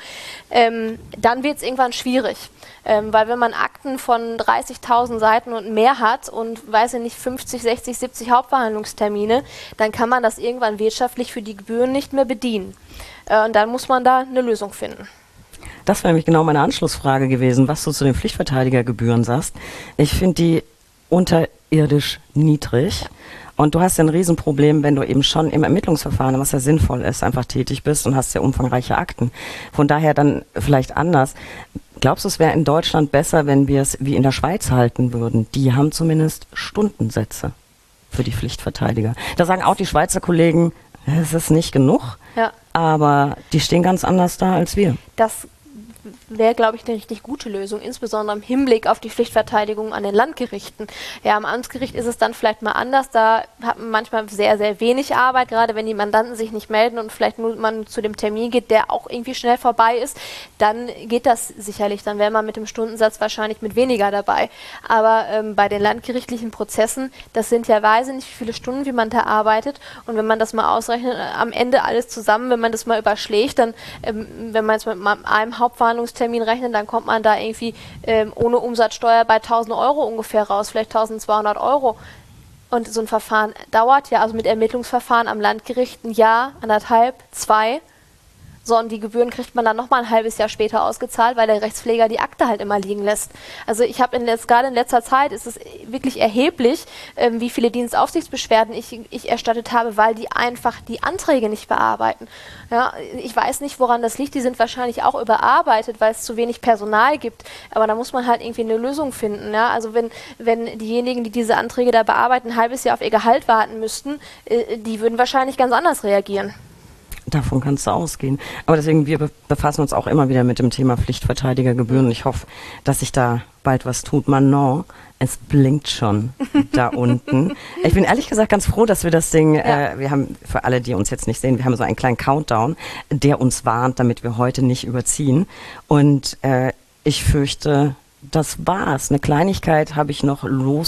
S3: dann wird es irgendwann schwierig. Weil wenn man Akten von 30.000 Seiten und mehr hat und, weiß ich nicht, 50, 60, 70 Hauptverhandlungstermine, dann kann man das irgendwann wirtschaftlich für die Gebühren nicht mehr bedienen. Und dann muss man da eine Lösung finden.
S1: Das wäre nämlich genau meine Anschlussfrage gewesen, was du zu den Pflichtverteidigergebühren sagst. Ich finde die unterirdisch niedrig. Und du hast ja ein Riesenproblem, wenn du eben schon im Ermittlungsverfahren, was ja sinnvoll ist, einfach tätig bist und hast ja umfangreiche Akten. Von daher dann vielleicht anders. Glaubst du, es wäre in Deutschland besser, wenn wir es wie in der Schweiz halten würden? Die haben zumindest Stundensätze für die Pflichtverteidiger. Da sagen auch die Schweizer Kollegen, es ist nicht genug, ja, aber die stehen ganz anders da als wir.
S3: Das wäre, glaube ich, eine richtig gute Lösung, insbesondere im Hinblick auf die Pflichtverteidigung an den Landgerichten. Ja, am Amtsgericht ist es dann vielleicht mal anders, da hat man manchmal sehr, sehr wenig Arbeit, gerade wenn die Mandanten sich nicht melden und vielleicht nur man zu dem Termin geht, der auch irgendwie schnell vorbei ist, dann geht das sicherlich, dann wäre man mit dem Stundensatz wahrscheinlich mit weniger dabei. Aber bei den landgerichtlichen Prozessen, das sind ja wahnsinnig viele Stunden, wie man da arbeitet, und wenn man das mal ausrechnet, am Ende alles zusammen, wenn man das mal überschlägt, dann, wenn man jetzt mit einem Hauptverhandlungstermin rechnen, dann kommt man da irgendwie ohne Umsatzsteuer bei 1.000 Euro ungefähr raus, vielleicht 1.200 Euro. Und so ein Verfahren dauert ja, also mit Ermittlungsverfahren am Landgericht ein Jahr, 1,5, 2. So, und die Gebühren kriegt man dann nochmal ein halbes Jahr später ausgezahlt, weil der Rechtspfleger die Akte halt immer liegen lässt. Also ich habe gerade in letzter Zeit ist es wirklich erheblich, wie viele Dienstaufsichtsbeschwerden ich erstattet habe, weil die einfach die Anträge nicht bearbeiten. Ja, ich weiß nicht, woran das liegt. Die sind wahrscheinlich auch überarbeitet, weil es zu wenig Personal gibt. Aber da muss man halt irgendwie eine Lösung finden. Ja? Also wenn diejenigen, die diese Anträge da bearbeiten, ein halbes Jahr auf ihr Gehalt warten müssten, die würden wahrscheinlich ganz anders reagieren.
S1: Davon kannst du ausgehen. Aber deswegen, wir befassen uns auch immer wieder mit dem Thema Pflichtverteidigergebühren. Ich hoffe, dass sich da bald was tut. Manon, es blinkt schon da unten. Ich bin ehrlich gesagt ganz froh, dass wir das Ding, wir haben, für alle, die uns jetzt nicht sehen, wir haben so einen kleinen Countdown, der uns warnt, damit wir heute nicht überziehen. Und ich fürchte, das war's. Eine Kleinigkeit habe ich noch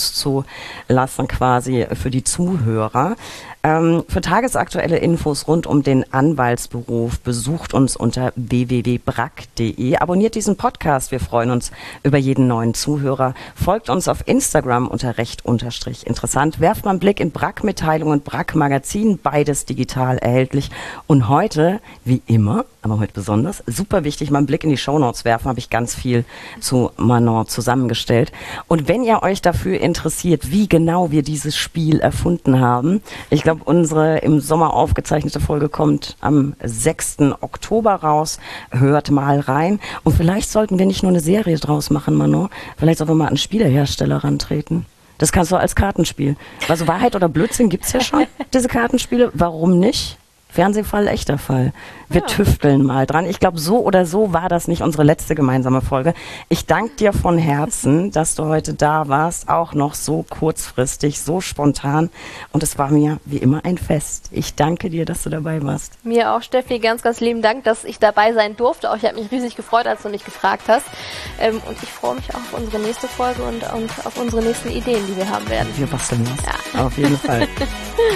S1: loszulassen quasi für die Zuhörer. Für tagesaktuelle Infos rund um den Anwaltsberuf besucht uns unter www.brack.de. Abonniert diesen Podcast. Wir freuen uns über jeden neuen Zuhörer. Folgt uns auf Instagram unter @recht_interessant. Werft mal einen Blick in Brack-Mitteilungen und Brack-Magazin. Beides digital erhältlich. Und heute, wie immer, aber heute besonders, super wichtig, mal einen Blick in die Shownotes werfen. Habe ich ganz viel zu Manon zusammengestellt. Und wenn ihr euch dafür interessiert, wie genau wir dieses Spiel erfunden haben, ich glaube, unsere im Sommer aufgezeichnete Folge kommt am 6. Oktober raus. Hört mal rein. Und vielleicht sollten wir nicht nur eine Serie draus machen, Manon. Vielleicht sollten wir mal an Spielehersteller rantreten. Das kannst du als Kartenspiel. Also Wahrheit oder Blödsinn gibt's ja schon, diese Kartenspiele. Warum nicht? Fernsehfall, echter Fall. Wir tüfteln mal dran. Ich glaube, so oder so war das nicht unsere letzte gemeinsame Folge. Ich danke dir von Herzen, dass du heute da warst, auch noch so kurzfristig, so spontan. Und es war mir wie immer ein Fest. Ich danke dir, dass du dabei warst.
S3: Mir auch, Steffi, ganz, ganz lieben Dank, dass ich dabei sein durfte. Auch ich habe mich riesig gefreut, als du mich gefragt hast. Und ich freue mich auch auf unsere nächste Folge und auf unsere nächsten Ideen, die wir haben werden.
S1: Wir basteln was. Ja. Auf jeden Fall.